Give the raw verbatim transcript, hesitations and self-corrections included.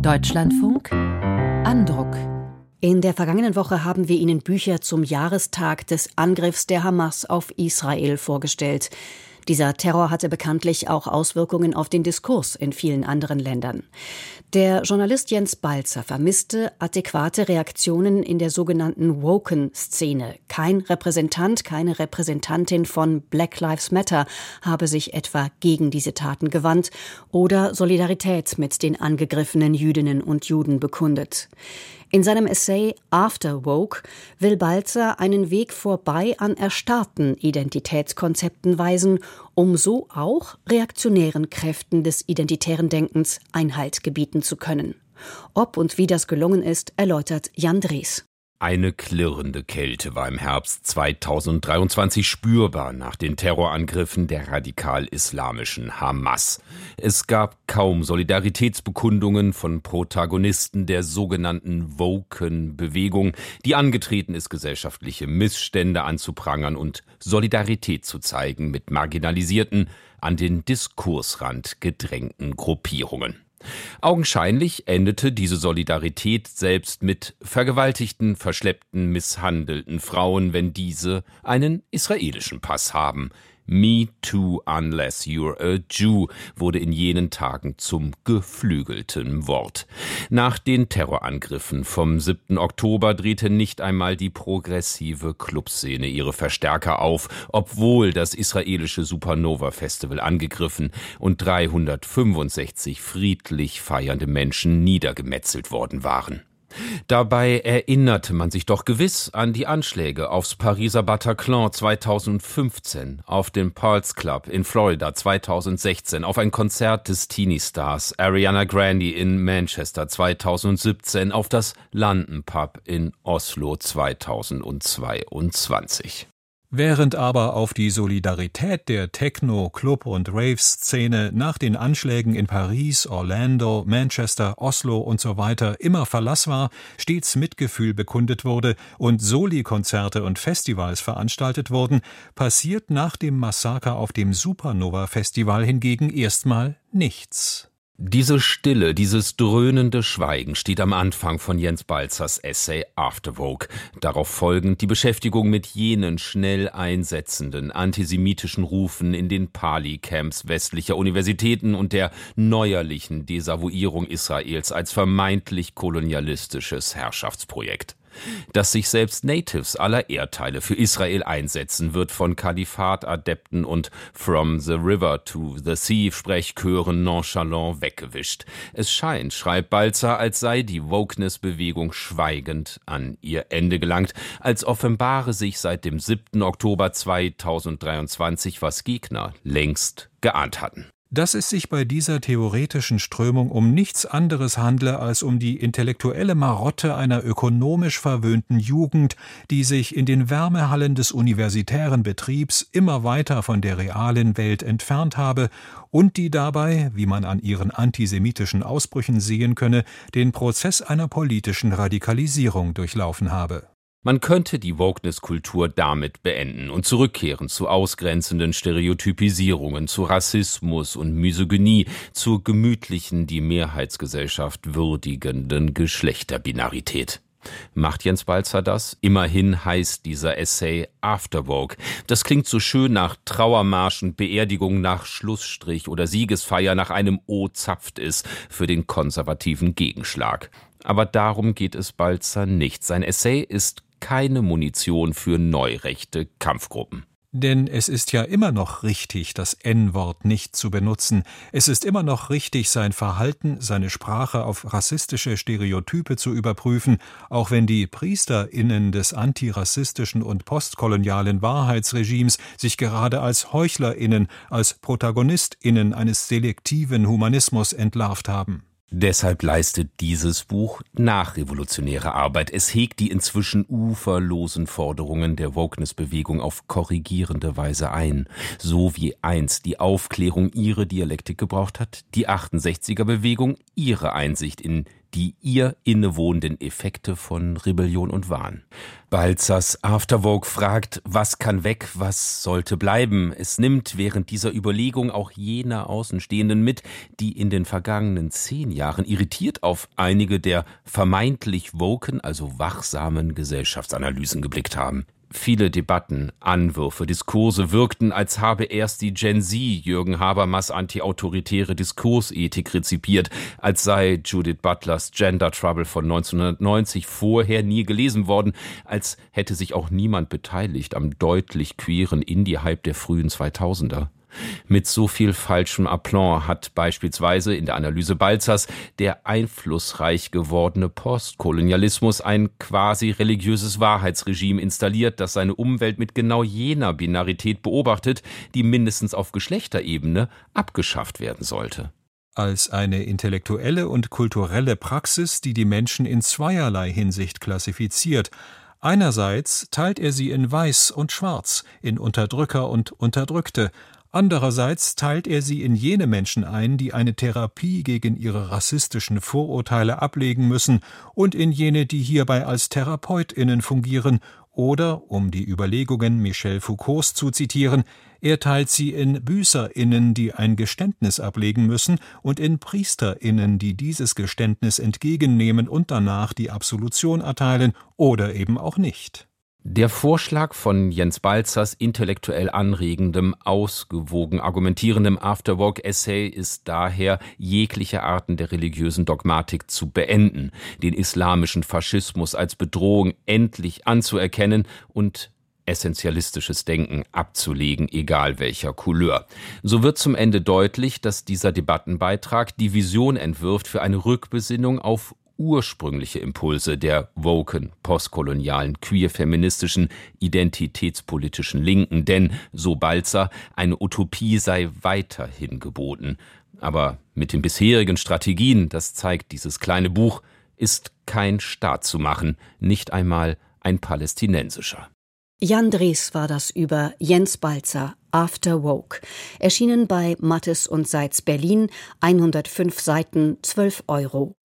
Deutschlandfunk Andruck. In der vergangenen Woche haben wir Ihnen Bücher zum Jahrestag des Angriffs der Hamas auf Israel vorgestellt. Dieser Terror hatte bekanntlich auch Auswirkungen auf den Diskurs in vielen anderen Ländern. Der Journalist Jens Balzer vermisste adäquate Reaktionen in der sogenannten Woken-Szene. Kein Repräsentant, keine Repräsentantin von Black Lives Matter habe sich etwa gegen diese Taten gewandt oder Solidarität mit den angegriffenen Jüdinnen und Juden bekundet. In seinem Essay After Woke will Balzer einen Weg vorbei an erstarrten Identitätskonzepten weisen, um so auch reaktionären Kräften des identitären Denkens Einhalt gebieten zu können. Ob und wie das gelungen ist, erläutert Jan Drees. Eine klirrende Kälte war im Herbst zweitausenddreiundzwanzig spürbar nach den Terrorangriffen der radikal-islamischen Hamas. Es gab kaum Solidaritätsbekundungen von Protagonisten der sogenannten Woken-Bewegung, die angetreten ist, gesellschaftliche Missstände anzuprangern und Solidarität zu zeigen mit marginalisierten, an den Diskursrand gedrängten Gruppierungen. Augenscheinlich endete diese Solidarität selbst mit vergewaltigten, verschleppten, misshandelten Frauen, wenn diese einen israelischen Pass haben. Me too unless you're a Jew wurde in jenen Tagen zum geflügelten Wort. Nach den Terrorangriffen vom siebten Oktober drehte nicht einmal die progressive Clubszene ihre Verstärker auf, obwohl das israelische Supernova-Festival angegriffen und dreihundertfünfundsechzig friedlich feiernde Menschen niedergemetzelt worden waren. Dabei erinnerte man sich doch gewiss an die Anschläge aufs Pariser Bataclan zweitausendfünfzehn, auf den Pulse Club in Florida zweitausendsechzehn, auf ein Konzert des Teenie-Stars Ariana Grande in Manchester zweitausendsiebzehn, auf das London Pub in Oslo zweitausendzweiundzwanzig. Während aber auf die Solidarität der Techno-, Club- und Rave-Szene nach den Anschlägen in Paris, Orlando, Manchester, Oslo und so weiter immer Verlass war, stets Mitgefühl bekundet wurde und Soli-Konzerte und Festivals veranstaltet wurden, passiert nach dem Massaker auf dem Supernova-Festival hingegen erstmal nichts. Diese Stille, dieses dröhnende Schweigen steht am Anfang von Jens Balzers Essay After Woke. Darauf folgend die Beschäftigung mit jenen schnell einsetzenden antisemitischen Rufen in den Pali-Camps westlicher Universitäten und der neuerlichen Desavouierung Israels als vermeintlich kolonialistisches Herrschaftsprojekt. Dass sich selbst Natives aller Erdteile für Israel einsetzen, wird von Kalifat-Adepten und From the River to the Sea-Sprechchören nonchalant weggewischt. Es scheint, schreibt Balzer, als sei die Wokeness-Bewegung schweigend an ihr Ende gelangt, als offenbare sich seit dem siebten Oktober zweitausenddreiundzwanzig, was Gegner längst geahnt hatten. Dass es sich bei dieser theoretischen Strömung um nichts anderes handle als um die intellektuelle Marotte einer ökonomisch verwöhnten Jugend, die sich in den Wärmehallen des universitären Betriebs immer weiter von der realen Welt entfernt habe und die dabei, wie man an ihren antisemitischen Ausbrüchen sehen könne, den Prozess einer politischen Radikalisierung durchlaufen habe. Man könnte die Wokeness-Kultur damit beenden und zurückkehren zu ausgrenzenden Stereotypisierungen, zu Rassismus und Misogynie, zur gemütlichen, die Mehrheitsgesellschaft würdigenden Geschlechterbinarität. Macht Jens Balzer das? Immerhin heißt dieser Essay After Woke. Das klingt so schön nach Trauermarsch und Beerdigung, nach Schlussstrich oder Siegesfeier, nach einem O zapft es für den konservativen Gegenschlag. Aber darum geht es Balzer nicht. Sein Essay ist keine Munition für neurechte Kampfgruppen. Denn es ist ja immer noch richtig, das En-Wort nicht zu benutzen. Es ist immer noch richtig, sein Verhalten, seine Sprache auf rassistische Stereotype zu überprüfen, auch wenn die PriesterInnen des antirassistischen und postkolonialen Wahrheitsregimes sich gerade als HeuchlerInnen, als ProtagonistInnen eines selektiven Humanismus entlarvt haben. Deshalb leistet dieses Buch nachrevolutionäre Arbeit. Es hegt die inzwischen uferlosen Forderungen der Wokeness-Bewegung auf korrigierende Weise ein. So wie einst die Aufklärung ihre Dialektik gebraucht hat, die achtundsechziger-Bewegung ihre Einsicht in die ihr innewohnenden Effekte von Rebellion und Wahn. Balzers After Woke fragt, was kann weg, was sollte bleiben. Es nimmt während dieser Überlegung auch jene Außenstehenden mit, die in den vergangenen zehn Jahren irritiert auf einige der vermeintlich woken, also wachsamen Gesellschaftsanalysen geblickt haben. Viele Debatten, Anwürfe, Diskurse wirkten, als habe erst die Gen Z Jürgen Habermas antiautoritäre Diskursethik rezipiert, als sei Judith Butlers Gender Trouble von neunzehnhundertneunzig vorher nie gelesen worden, als hätte sich auch niemand beteiligt am deutlich queeren Indie-Hype der frühen zweitausender. Mit so viel falschem Aplomb hat beispielsweise in der Analyse Balzers der einflussreich gewordene Postkolonialismus ein quasi religiöses Wahrheitsregime installiert, das seine Umwelt mit genau jener Binarität beobachtet, die mindestens auf Geschlechterebene abgeschafft werden sollte. Als eine intellektuelle und kulturelle Praxis, die die Menschen in zweierlei Hinsicht klassifiziert. Einerseits teilt er sie in Weiß und Schwarz, in Unterdrücker und Unterdrückte. Andererseits teilt er sie in jene Menschen ein, die eine Therapie gegen ihre rassistischen Vorurteile ablegen müssen, und in jene, die hierbei als TherapeutInnen fungieren, oder, um die Überlegungen Michel Foucaults zu zitieren, er teilt sie in BüßerInnen, die ein Geständnis ablegen müssen, und in PriesterInnen, die dieses Geständnis entgegennehmen und danach die Absolution erteilen oder eben auch nicht. Der Vorschlag von Jens Balzers intellektuell anregendem, ausgewogen argumentierendem After-Woke-Essay ist daher, jegliche Arten der religiösen Dogmatik zu beenden, den islamischen Faschismus als Bedrohung endlich anzuerkennen und essentialistisches Denken abzulegen, egal welcher Couleur. So wird zum Ende deutlich, dass dieser Debattenbeitrag die Vision entwirft für eine Rückbesinnung auf ursprüngliche Impulse der woken, postkolonialen, queer-feministischen, identitätspolitischen Linken, denn, so Balzer, eine Utopie sei weiterhin geboten. Aber mit den bisherigen Strategien, das zeigt dieses kleine Buch, ist kein Staat zu machen, nicht einmal ein palästinensischer. Jan Drees war das über Jens Balzer, After Woke. Erschienen bei Mattes und Seitz Berlin, hundertfünf Seiten, zwölf Euro.